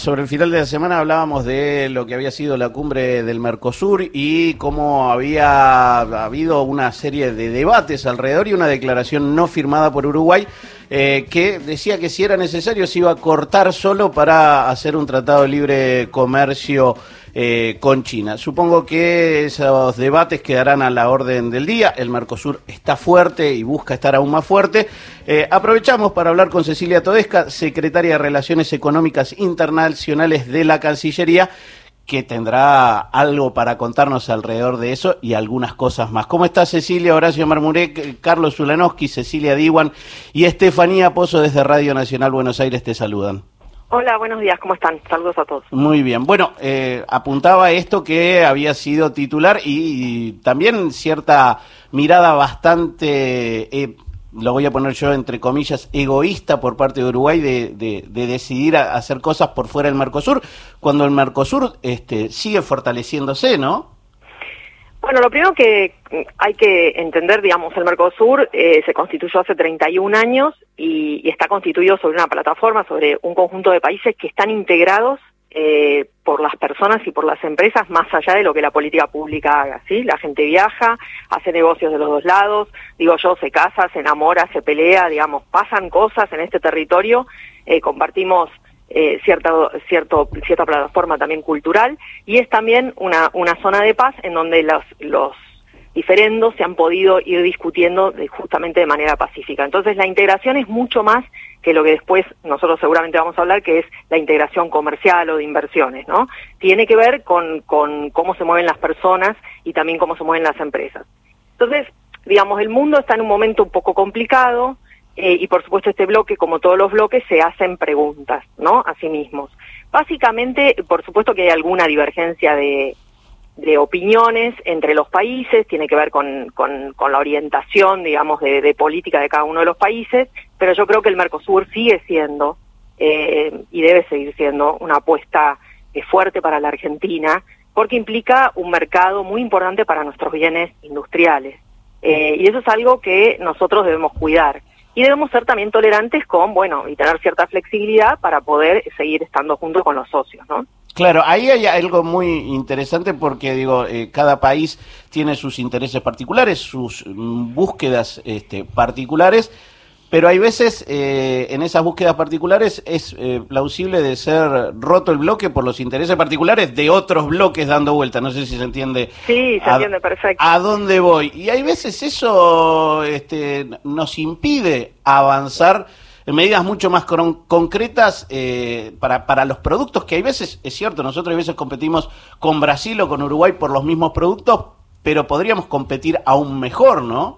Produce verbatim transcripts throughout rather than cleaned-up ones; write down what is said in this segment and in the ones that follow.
Sobre el final de la semana hablábamos de lo que había sido la cumbre del Mercosur y cómo había habido una serie de debates alrededor y una declaración no firmada por Uruguay eh, que decía que si era necesario se iba a cortar solo para hacer un tratado de libre comercio eh, con China. Supongo que esos debates quedarán a la orden del día. El Mercosur está fuerte y busca estar aún más fuerte. Eh, aprovechamos para hablar con Cecilia Todesca, secretaria de Relaciones Económicas Internacionales de la Cancillería, que tendrá algo para contarnos alrededor de eso y algunas cosas más. ¿Cómo está Cecilia? Horacio Marmurek, Carlos Ulanowski, Cecilia Diwan y Estefanía Pozo desde Radio Nacional Buenos Aires te saludan. Hola, buenos días, ¿cómo están? Saludos a todos. Muy bien. Bueno, eh, apuntaba esto que había sido titular y, y también cierta mirada bastante... Eh, lo voy a poner yo entre comillas, egoísta por parte de Uruguay de, de, de decidir a hacer cosas por fuera del Mercosur, cuando el Mercosur este, sigue fortaleciéndose, ¿no? Bueno, lo primero que hay que entender, digamos, el Mercosur eh, se constituyó hace treinta y un años y, y está constituido sobre una plataforma, sobre un conjunto de países que están integrados Eh, por las personas y por las empresas, más allá de lo que la política pública haga, ¿sí? La gente viaja, hace negocios de los dos lados, digo yo, se casa, se enamora, se pelea, digamos, pasan cosas en este territorio, eh, compartimos eh, cierta, cierto, cierta plataforma también cultural, y es también una, una zona de paz en donde los, los diferendos se han podido ir discutiendo de, justamente de manera pacífica. Entonces la integración es mucho más que lo que después nosotros seguramente vamos a hablar, que es la integración comercial o de inversiones, ¿no? Tiene que ver con, con cómo se mueven las personas y también cómo se mueven las empresas. Entonces, digamos, el mundo está en un momento un poco complicado eh, y por supuesto este bloque, como todos los bloques, se hacen preguntas, ¿no? A sí mismos. Básicamente, por supuesto que hay alguna divergencia de de opiniones entre los países, tiene que ver con, con, con la orientación, digamos, de, de política de cada uno de los países, pero yo creo que el Mercosur sigue siendo, eh, y debe seguir siendo, una apuesta eh, fuerte para la Argentina, porque implica un mercado muy importante para nuestros bienes industriales, eh, y eso es algo que nosotros debemos cuidar, y debemos ser también tolerantes con, bueno, y tener cierta flexibilidad para poder seguir estando juntos con los socios, ¿no? Claro, ahí hay algo muy interesante porque, digo, eh, cada país tiene sus intereses particulares, sus mm, búsquedas este, particulares, pero hay veces eh, en esas búsquedas particulares es eh, plausible de ser roto el bloque por los intereses particulares de otros bloques dando vuelta. No sé si se entiende. Sí, se a, entiende perfecto. ¿A dónde voy? Y hay veces eso este, nos impide avanzar en medidas mucho más con, concretas eh, para, para los productos, que hay veces, es cierto, nosotros a veces competimos con Brasil o con Uruguay por los mismos productos, pero podríamos competir aún mejor, ¿no?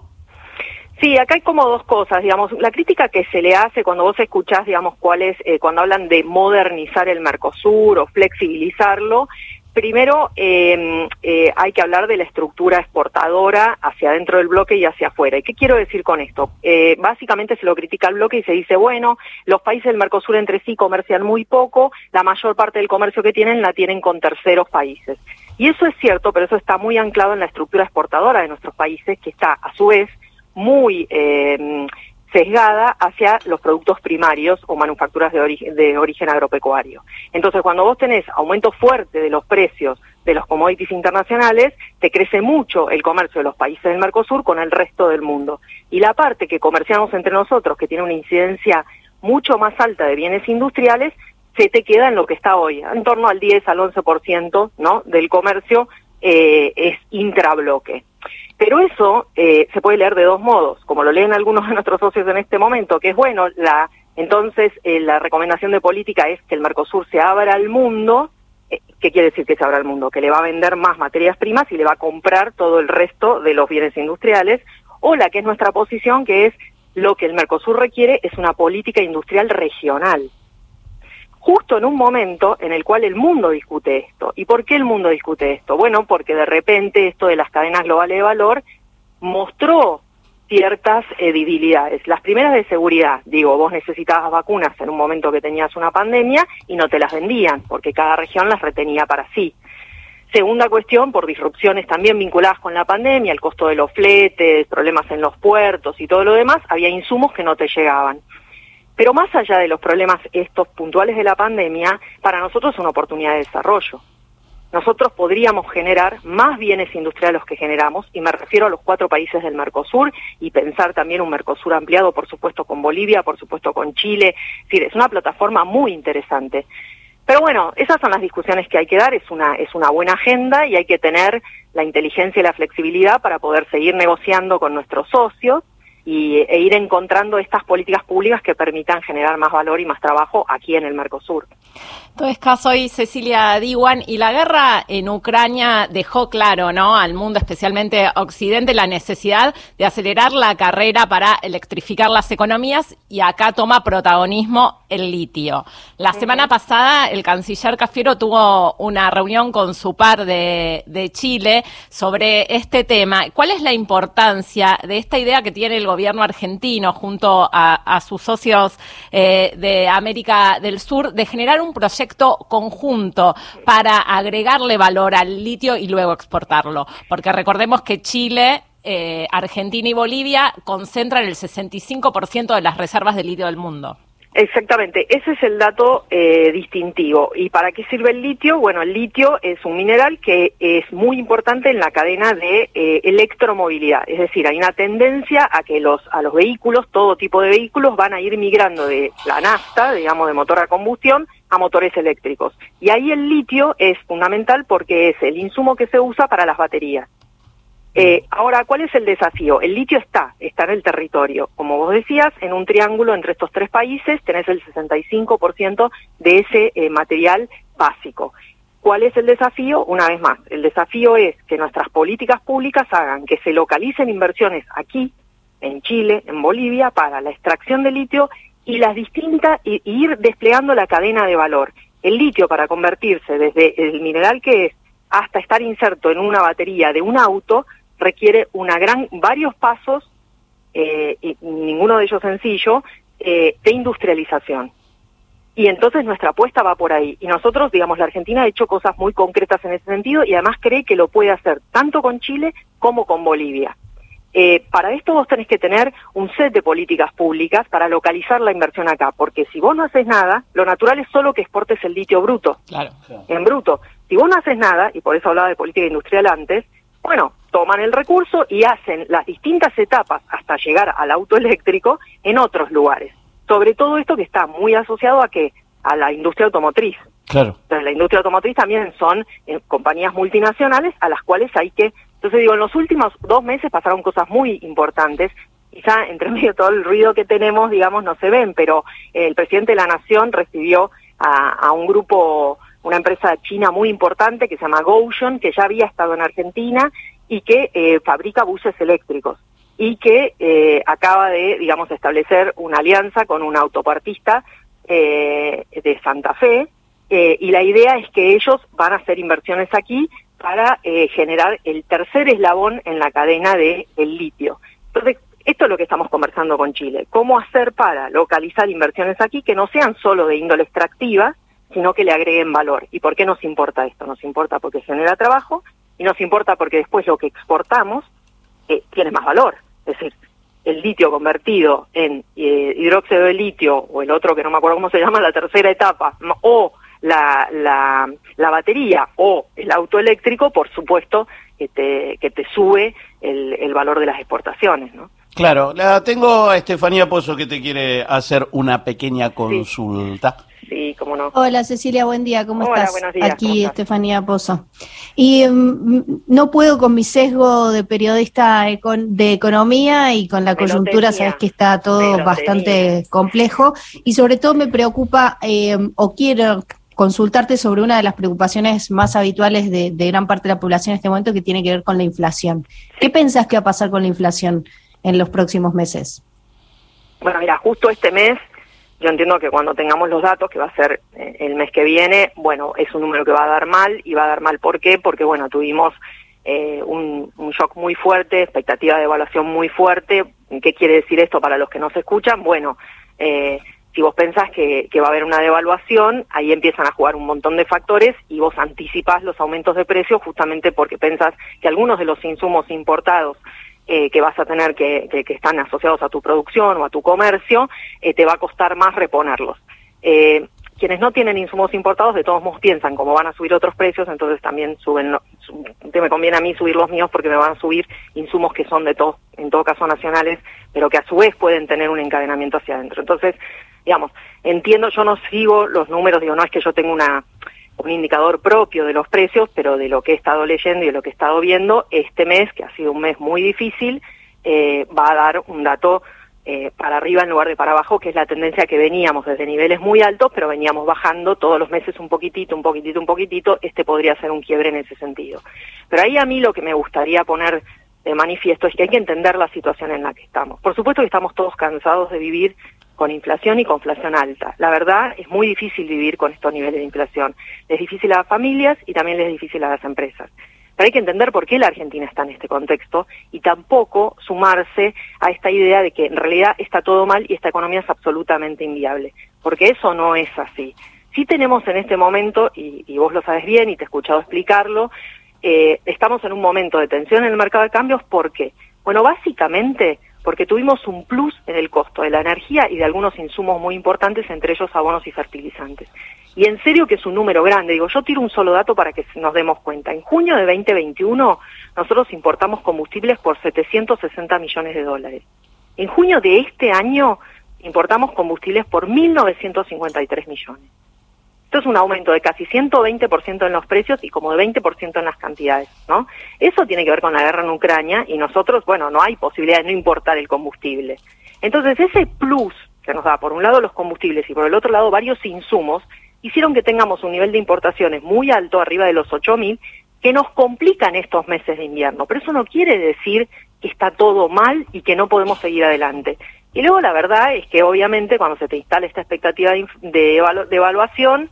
Sí, acá hay como dos cosas, digamos, la crítica que se le hace cuando vos escuchás, digamos, cuál es, eh, cuando hablan de modernizar el Mercosur o flexibilizarlo. Primero, eh, eh, hay que hablar de la estructura exportadora hacia dentro del bloque y hacia afuera. ¿Y qué quiero decir con esto? Eh, básicamente se lo critica al bloque y se dice, bueno, los países del Mercosur entre sí comercian muy poco, la mayor parte del comercio que tienen la tienen con terceros países. Y eso es cierto, pero eso está muy anclado en la estructura exportadora de nuestros países, que está, a su vez, muy eh, sesgada hacia los productos primarios o manufacturas de origen, de origen agropecuario. Entonces, cuando vos tenés aumento fuerte de los precios de los commodities internacionales, te crece mucho el comercio de los países del Mercosur con el resto del mundo. Y la parte que comerciamos entre nosotros, que tiene una incidencia mucho más alta de bienes industriales, se te queda en lo que está hoy, en torno al diez al once por ciento, ¿no?, del comercio eh, es intrabloque. Pero eso eh, se puede leer de dos modos, como lo leen algunos de nuestros socios en este momento, que es bueno, la entonces eh, la recomendación de política es que el Mercosur se abra al mundo. eh, ¿qué quiere decir que se abra al mundo? Que le va a vender más materias primas y le va a comprar todo el resto de los bienes industriales, o la que es nuestra posición, que es lo que el Mercosur requiere es una política industrial regional. Justo en un momento en el cual el mundo discute esto. ¿Y por qué el mundo discute esto? Bueno, porque de repente esto de las cadenas globales de valor mostró ciertas eh, debilidades. Las primeras de seguridad, digo, vos necesitabas vacunas en un momento que tenías una pandemia y no te las vendían, porque cada región las retenía para sí. Segunda cuestión, por disrupciones también vinculadas con la pandemia, el costo de los fletes, problemas en los puertos y todo lo demás, había insumos que no te llegaban. Pero más allá de los problemas estos puntuales de la pandemia, para nosotros es una oportunidad de desarrollo. Nosotros podríamos generar más bienes industriales los que generamos, y me refiero a los cuatro países del Mercosur, y pensar también un Mercosur ampliado, por supuesto con Bolivia, por supuesto con Chile. Es decir, es una plataforma muy interesante. Pero bueno, esas son las discusiones que hay que dar, es una, es una buena agenda y hay que tener la inteligencia y la flexibilidad para poder seguir negociando con nuestros socios y, e ir encontrando estas políticas públicas que permitan generar más valor y más trabajo aquí en el Mercosur. Entonces, soy Cecilia Diwan, y la guerra en Ucrania dejó claro, ¿no?, al mundo, especialmente Occidente, la necesidad de acelerar la carrera para electrificar las economías, y acá toma protagonismo el litio. La uh-huh. semana pasada el canciller Cafiero tuvo una reunión con su par de, de Chile sobre este tema. ¿Cuál es la importancia de esta idea que tiene el gobierno argentino junto a, a sus socios eh, de América del Sur de generar un proyecto conjunto para agregarle valor al litio y luego exportarlo? Porque recordemos que Chile, eh, Argentina y Bolivia concentran el sesenta y cinco por ciento de las reservas de litio del mundo. Exactamente, ese es el dato eh, distintivo. ¿Y para qué sirve el litio? Bueno, el litio es un mineral que es muy importante en la cadena de eh, electromovilidad. Es decir, hay una tendencia a que los a los vehículos, todo tipo de vehículos, van a ir migrando de la nafta, digamos, de motor a combustión, a motores eléctricos. Y ahí el litio es fundamental porque es el insumo que se usa para las baterías. Eh, ahora, ¿cuál es el desafío? El litio está, está en el territorio. Como vos decías, en un triángulo entre estos tres países tenés el sesenta y cinco por ciento de ese eh, material básico. ¿Cuál es el desafío? Una vez más, el desafío es que nuestras políticas públicas hagan que se localicen inversiones aquí, en Chile, en Bolivia, para la extracción de litio y las distintas, y, y ir desplegando la cadena de valor. El litio, para convertirse desde el mineral que es hasta estar inserto en una batería de un auto, requiere una gran, varios pasos, eh, y ninguno de ellos sencillo, eh, de industrialización. Y entonces nuestra apuesta va por ahí. Y nosotros, digamos, la Argentina ha hecho cosas muy concretas en ese sentido y además cree que lo puede hacer tanto con Chile como con Bolivia. Eh, para esto vos tenés que tener un set de políticas públicas para localizar la inversión acá, porque si vos no haces nada, lo natural es solo que exportes el litio bruto, claro, claro. en bruto. Si vos no haces nada, y por eso hablaba de política industrial antes, bueno, toman el recurso y hacen las distintas etapas hasta llegar al auto eléctrico en otros lugares. Sobre todo esto que está muy asociado a que a la industria automotriz. Claro. Entonces, la industria automotriz también son eh, compañías multinacionales a las cuales hay que... Entonces digo, en los últimos dos meses pasaron cosas muy importantes. Quizá entre medio de todo el ruido que tenemos, digamos, no se ven, pero eh, el presidente de la Nación recibió a, a un grupo, una empresa china muy importante que se llama Gotion, que ya había estado en Argentina y que eh, fabrica buses eléctricos y que eh, acaba de, digamos, establecer una alianza con un autopartista eh, de Santa Fe, eh, y la idea es que ellos van a hacer inversiones aquí para eh, generar el tercer eslabón en la cadena de el litio. Entonces, esto es lo que estamos conversando con Chile. ¿Cómo hacer para localizar inversiones aquí que no sean solo de índole extractiva, sino que le agreguen valor? ¿Y por qué nos importa esto? Nos importa porque genera trabajo y nos importa porque después lo que exportamos eh, tiene más valor. Es decir, el litio convertido en eh, hidróxido de litio, o el otro que no me acuerdo cómo se llama, la tercera etapa, o La, la, la batería o el auto eléctrico, por supuesto, que te, que te sube el, el valor de las exportaciones, ¿no? Claro, la tengo a Estefanía Pozo que te quiere hacer una pequeña consulta. Sí, sí, cómo no. Hola Cecilia, buen día, ¿cómo Hola, estás? Buenos días, Aquí ¿cómo estás? Estefanía Pozo. Y um, no puedo con mi sesgo de periodista econ de economía y con la Me lo coyuntura, tenía. sabes que está todo Me lo bastante tenía. complejo y sobre todo me preocupa eh, o quiero consultarte sobre una de las preocupaciones más habituales de, de gran parte de la población en este momento, que tiene que ver con la inflación. ¿Qué pensás que va a pasar con la inflación en los próximos meses? Bueno, mira, justo este mes, yo entiendo que cuando tengamos los datos, que va a ser eh, el mes que viene, bueno, es un número que va a dar mal, y va a dar mal, ¿por qué? Porque, bueno, tuvimos eh, un, un shock muy fuerte, expectativa de evaluación muy fuerte. ¿Qué quiere decir esto para los que no se escuchan? Bueno, eh, si vos pensás que, que va a haber una devaluación, ahí empiezan a jugar un montón de factores y vos anticipás los aumentos de precios justamente porque pensás que algunos de los insumos importados eh, que vas a tener que, que, que están asociados a tu producción o a tu comercio, eh, te va a costar más reponerlos. Eh, quienes no tienen insumos importados, de todos modos piensan, como van a subir otros precios, entonces también suben, no, sub, me conviene a mí subir los míos porque me van a subir insumos que son de todos, en todo caso nacionales, pero que a su vez pueden tener un encadenamiento hacia adentro. Entonces, digamos, entiendo, yo no sigo los números, digo, no es que yo tenga una un indicador propio de los precios, pero de lo que he estado leyendo y de lo que he estado viendo, este mes, que ha sido un mes muy difícil, eh, va a dar un dato eh, para arriba en lugar de para abajo, que es la tendencia que veníamos desde niveles muy altos, pero veníamos bajando todos los meses un poquitito, un poquitito, un poquitito. Este podría ser un quiebre en ese sentido. Pero ahí a mí lo que me gustaría poner de manifiesto es que hay que entender la situación en la que estamos. Por supuesto que estamos todos cansados de vivir con inflación y con inflación alta. La verdad, es muy difícil vivir con estos niveles de inflación. Es difícil a las familias y también es difícil a las empresas. Pero hay que entender por qué la Argentina está en este contexto y tampoco sumarse a esta idea de que en realidad está todo mal y esta economía es absolutamente inviable, porque eso no es así. Sí tenemos en este momento, y, y vos lo sabes bien y te he escuchado explicarlo, eh, estamos en un momento de tensión en el mercado de cambios. ¿Por qué? Bueno, básicamente porque tuvimos un plus en el costo de la energía y de algunos insumos muy importantes, entre ellos abonos y fertilizantes. Y en serio que es un número grande. Digo, yo tiro un solo dato para que nos demos cuenta. En junio de veinte veintiuno, nosotros importamos combustibles por setecientos sesenta millones de dólares. En junio de este año, importamos combustibles por mil novecientos cincuenta y tres millones. Esto es un aumento de casi ciento veinte por ciento en los precios y como de veinte por ciento en las cantidades, ¿no? Eso tiene que ver con la guerra en Ucrania y nosotros, bueno, no hay posibilidad de no importar el combustible. Entonces, ese plus que nos da, por un lado, los combustibles y por el otro lado, varios insumos, hicieron que tengamos un nivel de importaciones muy alto, arriba de los ocho mil, que nos complican estos meses de invierno. Pero eso no quiere decir que está todo mal y que no podemos seguir adelante. Y luego la verdad es que obviamente cuando se te instala esta expectativa de, de, evalu de evaluación,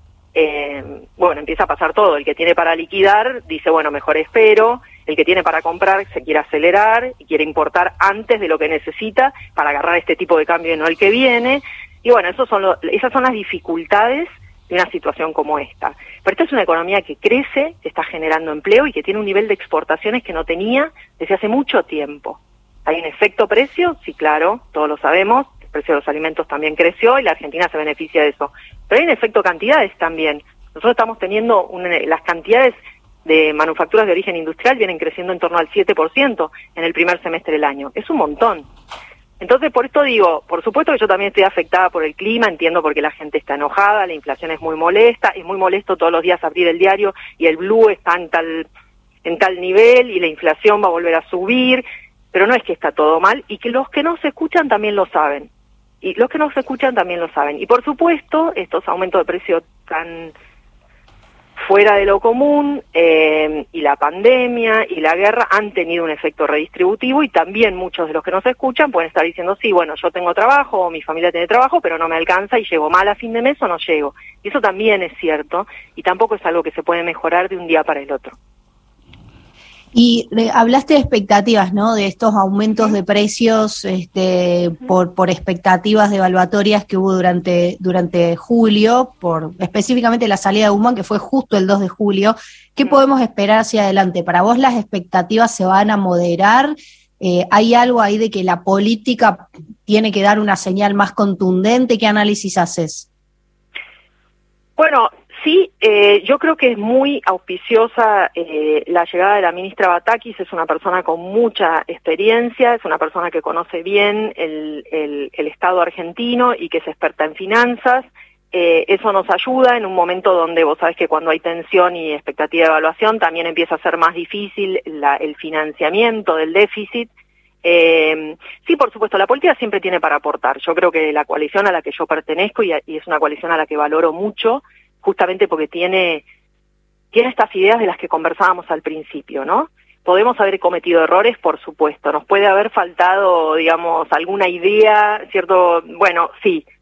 eh, bueno, empieza a pasar todo. El que tiene para liquidar dice, bueno, mejor espero. El que tiene para comprar se quiere acelerar y quiere importar antes de lo que necesita para agarrar este tipo de cambio y no el que viene. Y bueno, esos son lo, esas son las dificultades de una situación como esta. Pero esta es una economía que crece, que está generando empleo y que tiene un nivel de exportaciones que no tenía desde hace mucho tiempo. ¿Hay un efecto precio? Sí, claro, todos lo sabemos. El precio de los alimentos también creció y la Argentina se beneficia de eso. Pero hay un efecto cantidades también. Nosotros estamos teniendo una, las cantidades de manufacturas de origen industrial vienen creciendo en torno al siete por ciento en el primer semestre del año. Es un montón. Entonces, por esto digo, por supuesto que yo también estoy afectada por el clima, entiendo por qué la gente está enojada, la inflación es muy molesta, es muy molesto todos los días abrir el diario y el blue está en tal, en tal nivel y la inflación va a volver a subir, pero no es que está todo mal y que los que no se escuchan también lo saben. Y los que no se escuchan también lo saben. Y por supuesto, estos aumentos de precio tan fuera de lo común, eh, y la pandemia y la guerra han tenido un efecto redistributivo y también muchos de los que nos escuchan pueden estar diciendo, sí, bueno, yo tengo trabajo o mi familia tiene trabajo, pero no me alcanza y llego mal a fin de mes o no llego. Y eso también es cierto y tampoco es algo que se puede mejorar de un día para el otro. Y de, hablaste de expectativas, ¿no? De estos aumentos de precios este, por, por expectativas devaluatorias que hubo durante, durante julio, por específicamente la salida de Guzmán, que fue justo el dos de julio. ¿Qué podemos esperar hacia adelante? ¿Para vos las expectativas se van a moderar? Eh, ¿Hay algo ahí de que la política tiene que dar una señal más contundente? ¿Qué análisis haces? Bueno, sí, eh, yo creo que es muy auspiciosa eh, la llegada de la ministra Batakis. Es una persona con mucha experiencia, es una persona que conoce bien el, el, el Estado argentino y que es experta en finanzas. Eh, eso nos ayuda en un momento donde vos sabés que cuando hay tensión y expectativa de evaluación también empieza a ser más difícil la, el financiamiento del déficit. Eh, sí, por supuesto, la política siempre tiene para aportar. Yo creo que la coalición a la que yo pertenezco, y, a, y es una coalición a la que valoro mucho, justamente porque tiene, tiene estas ideas de las que conversábamos al principio, ¿no? Podemos haber cometido errores, por supuesto, nos puede haber faltado, digamos, alguna idea, ¿cierto? Bueno, sí,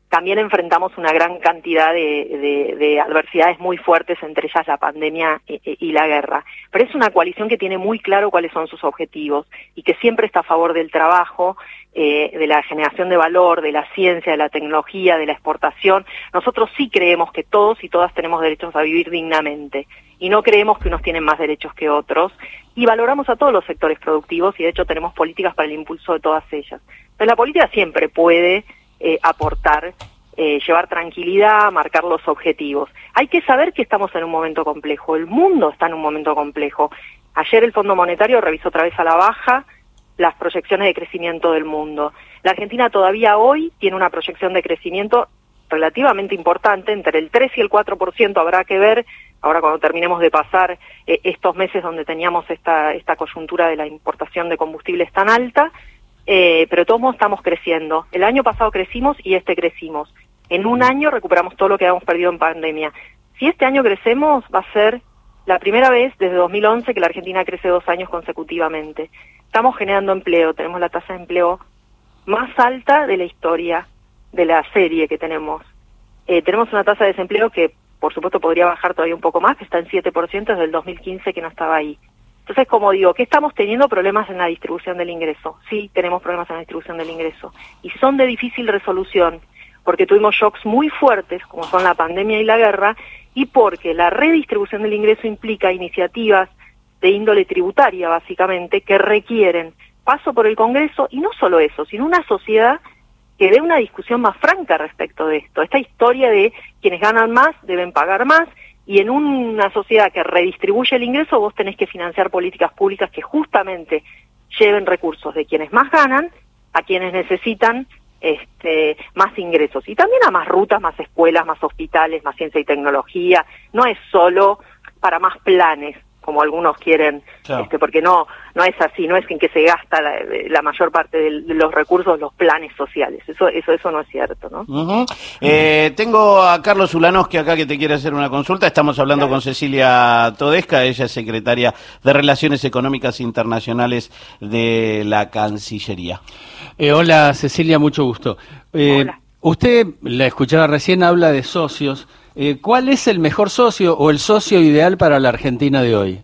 también enfrentamos una gran cantidad de, de, de adversidades muy fuertes, entre ellas la pandemia y, y la guerra. Pero es una coalición que tiene muy claro cuáles son sus objetivos y que siempre está a favor del trabajo, eh, de la generación de valor, de la ciencia, de la tecnología, de la exportación. Nosotros sí creemos que todos y todas tenemos derechos a vivir dignamente y no creemos que unos tienen más derechos que otros, y valoramos a todos los sectores productivos y de hecho tenemos políticas para el impulso de todas ellas. Entonces la política siempre puede Eh, aportar, eh, llevar tranquilidad, marcar los objetivos. Hay que saber que estamos en un momento complejo, el mundo está en un momento complejo. Ayer el Fondo Monetario revisó otra vez a la baja las proyecciones de crecimiento del mundo. La Argentina todavía hoy tiene una proyección de crecimiento relativamente importante, entre el tres y el cuatro por ciento, habrá que ver, ahora cuando terminemos de pasar eh, estos meses donde teníamos esta, esta coyuntura de la importación de combustibles tan alta. Eh, pero todos estamos creciendo. El año pasado crecimos y este crecimos. En un año recuperamos todo lo que habíamos perdido en pandemia. Si este año crecemos, va a ser la primera vez desde dos mil once que la Argentina crece dos años consecutivamente. Estamos generando empleo, tenemos la tasa de empleo más alta de la historia de la serie que tenemos. Eh, tenemos una tasa de desempleo que, por supuesto, podría bajar todavía un poco más, que está en siete por ciento desde el dos mil quince que no estaba ahí. Entonces, como digo, ¿qué estamos teniendo? Problemas en la distribución del ingreso. Sí, tenemos problemas en la distribución del ingreso. Y son de difícil resolución, porque tuvimos shocks muy fuertes, como son la pandemia y la guerra, y porque la redistribución del ingreso implica iniciativas de índole tributaria, básicamente, que requieren paso por el Congreso, y no solo eso, sino una sociedad que dé una discusión más franca respecto de esto. Esta historia de quienes ganan más deben pagar más, y en una sociedad que redistribuye el ingreso, vos tenés que financiar políticas públicas que justamente lleven recursos de quienes más ganan a quienes necesitan este, más ingresos. Y también a más rutas, más escuelas, más hospitales, más ciencia y tecnología. No es solo para más planes, como algunos quieren, claro. este, porque no no es así, no es en que se gasta la, la mayor parte de los recursos, los planes sociales, eso eso eso no es cierto, ¿no? Uh-huh. eh, tengo a Carlos Ulanovsky acá que te quiere hacer una consulta, estamos hablando claro. con Cecilia Todesca, ella es secretaria de Relaciones Económicas Internacionales de la Cancillería. Eh, hola Cecilia, mucho gusto. Eh, hola. Usted, la escuchaba recién, habla de socios. Eh, ¿Cuál es el mejor socio o el socio ideal para la Argentina de hoy?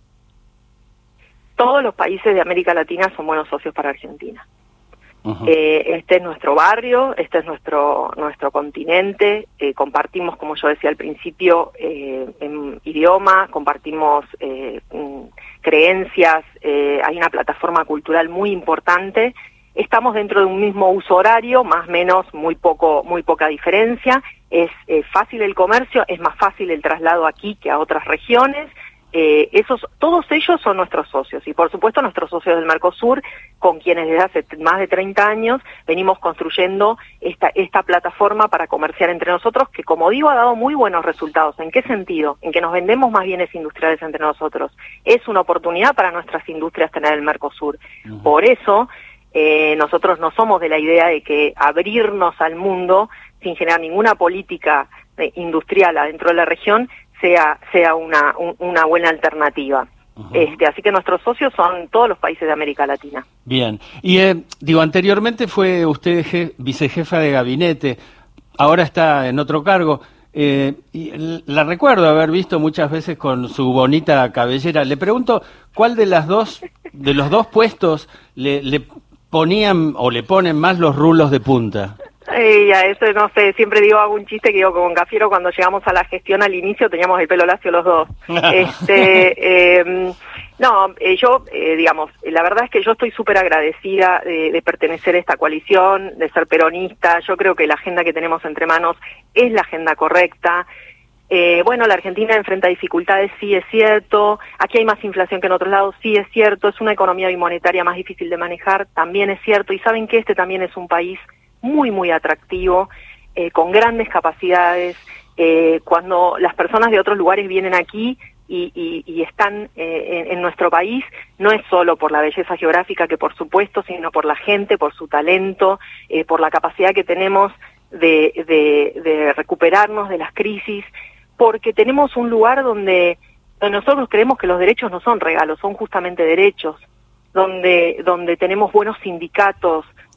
Todos los países de América Latina son buenos socios para Argentina. Uh-huh. Eh, este es nuestro barrio, este es nuestro nuestro continente, eh, compartimos, como yo decía al principio, eh, en idioma, compartimos eh, creencias, eh, hay una plataforma cultural muy importante. Estamos dentro de un mismo uso horario, más o menos, muy poco, muy poca diferencia. Es eh, fácil el comercio, es más fácil el traslado aquí que a otras regiones. Eh, esos, todos ellos son nuestros socios y, por supuesto, nuestros socios del Mercosur, con quienes desde hace más de treinta años venimos construyendo esta, esta plataforma para comerciar entre nosotros, que, como digo, ha dado muy buenos resultados. ¿En qué sentido? En que nos vendemos más bienes industriales entre nosotros. Es una oportunidad para nuestras industrias tener el Mercosur. Uh-huh. Por eso, Eh, nosotros no somos de la idea de que abrirnos al mundo sin generar ninguna política eh, industrial adentro de la región sea sea una un, una buena alternativa. Uh-huh. Este, así que nuestros socios son todos los países de América Latina. Bien. Y eh, digo, anteriormente fue usted je, vicejefa de gabinete, ahora está en otro cargo. Eh, y la recuerdo haber visto muchas veces con su bonita cabellera. Le pregunto, ¿cuál de las dos, de los dos puestos le, le ponían o le ponen más los rulos de punta? Eh, ya, eso no sé, siempre digo, hago un chiste que digo, con Cafiero cuando llegamos a la gestión al inicio teníamos el pelo lacio los dos. este, eh, no, eh, yo, eh, digamos, la verdad es que yo estoy súper agradecida de, de pertenecer a esta coalición, de ser peronista. Yo creo que la agenda que tenemos entre manos es la agenda correcta. Eh, bueno, la Argentina enfrenta dificultades, sí es cierto, aquí hay más inflación que en otros lados, sí es cierto, es una economía bimonetaria más difícil de manejar, también es cierto, y saben que este también es un país muy, muy atractivo, eh, con grandes capacidades. Eh, cuando las personas de otros lugares vienen aquí y, y, y están eh, en, en nuestro país, no es solo por la belleza geográfica, que por supuesto, sino por la gente, por su talento, eh, por la capacidad que tenemos de, de, de recuperarnos de las crisis, porque tenemos un lugar donde, donde nosotros creemos que los derechos no son regalos, son justamente derechos, donde, donde tenemos buenos sindicatos,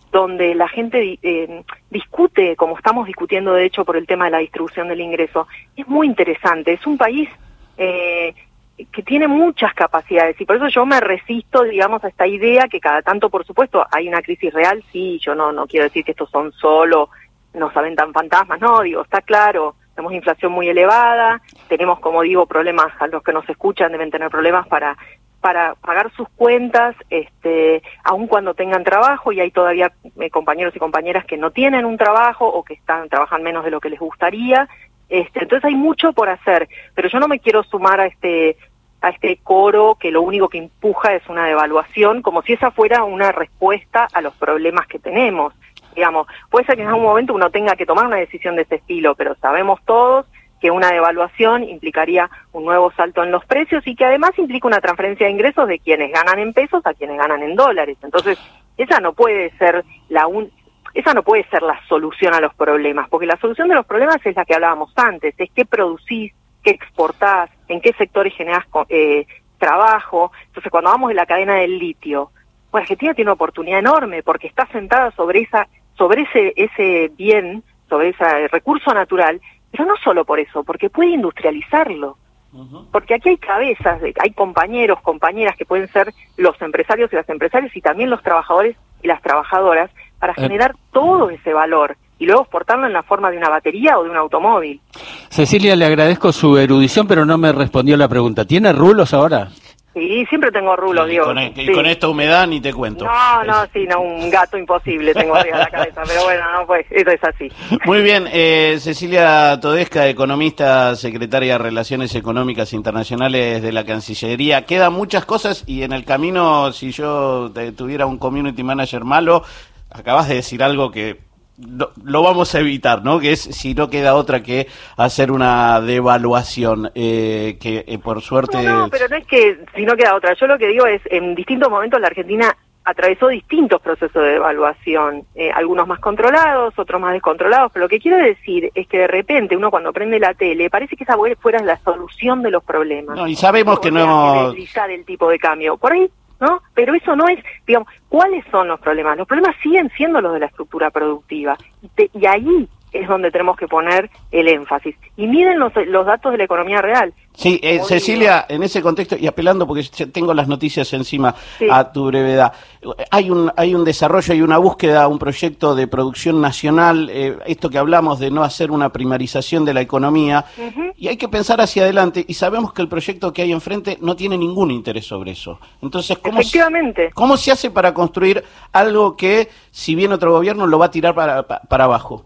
donde la gente eh, discute, como estamos discutiendo de hecho por el tema de la distribución del ingreso, es muy interesante. Es un país eh, que tiene muchas capacidades y por eso yo me resisto, digamos, a esta idea que cada tanto, por supuesto, hay una crisis real. Sí, yo no, no quiero decir que estos son solo, nos aventan fantasmas, no, digo, está claro, tenemos inflación muy elevada, tenemos, como digo, problemas, a los que nos escuchan deben tener problemas para para pagar sus cuentas, este, aun cuando tengan trabajo, y hay todavía eh, compañeros y compañeras que no tienen un trabajo o que están trabajan menos de lo que les gustaría. Este, entonces hay mucho por hacer, pero yo no me quiero sumar a este a este coro que lo único que empuja es una devaluación, como si esa fuera una respuesta a los problemas que tenemos. Digamos, puede ser que en algún momento uno tenga que tomar una decisión de ese estilo, pero sabemos todos que una devaluación implicaría un nuevo salto en los precios y que además implica una transferencia de ingresos de quienes ganan en pesos a quienes ganan en dólares. Entonces, esa no puede ser la un esa no puede ser la solución a los problemas, porque la solución de los problemas es la que hablábamos antes, es qué producís, qué exportás, en qué sectores generás eh, trabajo. Entonces, cuando hablamos de la cadena del litio, pues Argentina tiene una oportunidad enorme porque está sentada sobre esa sobre ese ese bien, sobre ese recurso natural, pero no solo por eso, porque puede industrializarlo. Uh-huh. Porque aquí hay cabezas, hay compañeros, compañeras que pueden ser los empresarios y las empresarias y también los trabajadores y las trabajadoras para eh. generar todo ese valor y luego exportarlo en la forma de una batería o de un automóvil. Cecilia, le agradezco su erudición, pero no me respondió la pregunta. ¿Tiene rulos ahora? Sí, siempre tengo rulos, y digo. Con, sí. y con esta humedad ni te cuento. No, no, sí, no, un gato imposible tengo arriba de la cabeza, pero bueno, no, pues, eso es así. Muy bien, eh, Cecilia Todesca, economista, secretaria de Relaciones Económicas Internacionales de la Cancillería. Quedan muchas cosas y en el camino, si yo tuviera un community manager malo, acabas de decir algo que Lo, lo vamos a evitar, ¿no? Que es si no queda otra que hacer una devaluación, eh, que eh, por suerte... No, no, pero no es que si no queda otra. Yo lo que digo es, en distintos momentos la Argentina atravesó distintos procesos de devaluación, eh, algunos más controlados, otros más descontrolados, pero lo que quiero decir es que de repente uno cuando prende la tele parece que esa fuera la solución de los problemas. No, y sabemos que no hemos... deslizar el tipo de cambio. Por ahí, ¿no? Pero eso no es, digamos, ¿cuáles son los problemas? Los problemas siguen siendo los de la estructura productiva. Y, te, y ahí es donde tenemos que poner el énfasis. Y miren los, los datos de la economía real. Sí, eh, Cecilia, en ese contexto, y apelando porque tengo las noticias encima, sí, a tu brevedad, hay un hay un desarrollo, hay una búsqueda, un proyecto de producción nacional, eh, esto que hablamos de no hacer una primarización de la economía, uh-huh, y hay que pensar hacia adelante, y sabemos que el proyecto que hay enfrente no tiene ningún interés sobre eso. Entonces, ¿cómo, Efectivamente. ¿cómo se hace para construir algo que, si bien otro gobierno, lo va a tirar para, para abajo?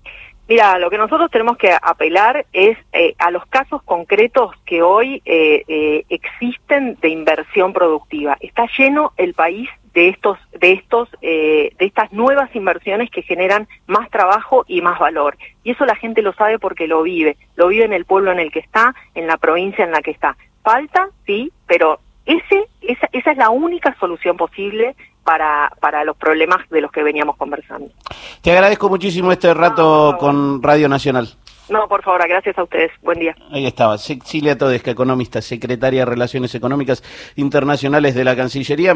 Mira, lo que nosotros tenemos que apelar es eh, a los casos concretos que hoy eh, eh, existen de inversión productiva. Está lleno el país de estos, de estos, eh, de estas nuevas inversiones que generan más trabajo y más valor. Y eso la gente lo sabe porque lo vive. Lo vive en el pueblo en el que está, en la provincia en la que está. Falta, sí, pero ese, esa, esa es la única solución posible para para los problemas de los que veníamos conversando. Te agradezco muchísimo este rato no, con Radio Nacional. No, por favor, gracias a ustedes. Buen día. Ahí estaba, Cecilia Todesca, economista, secretaria de Relaciones Económicas Internacionales de la Cancillería.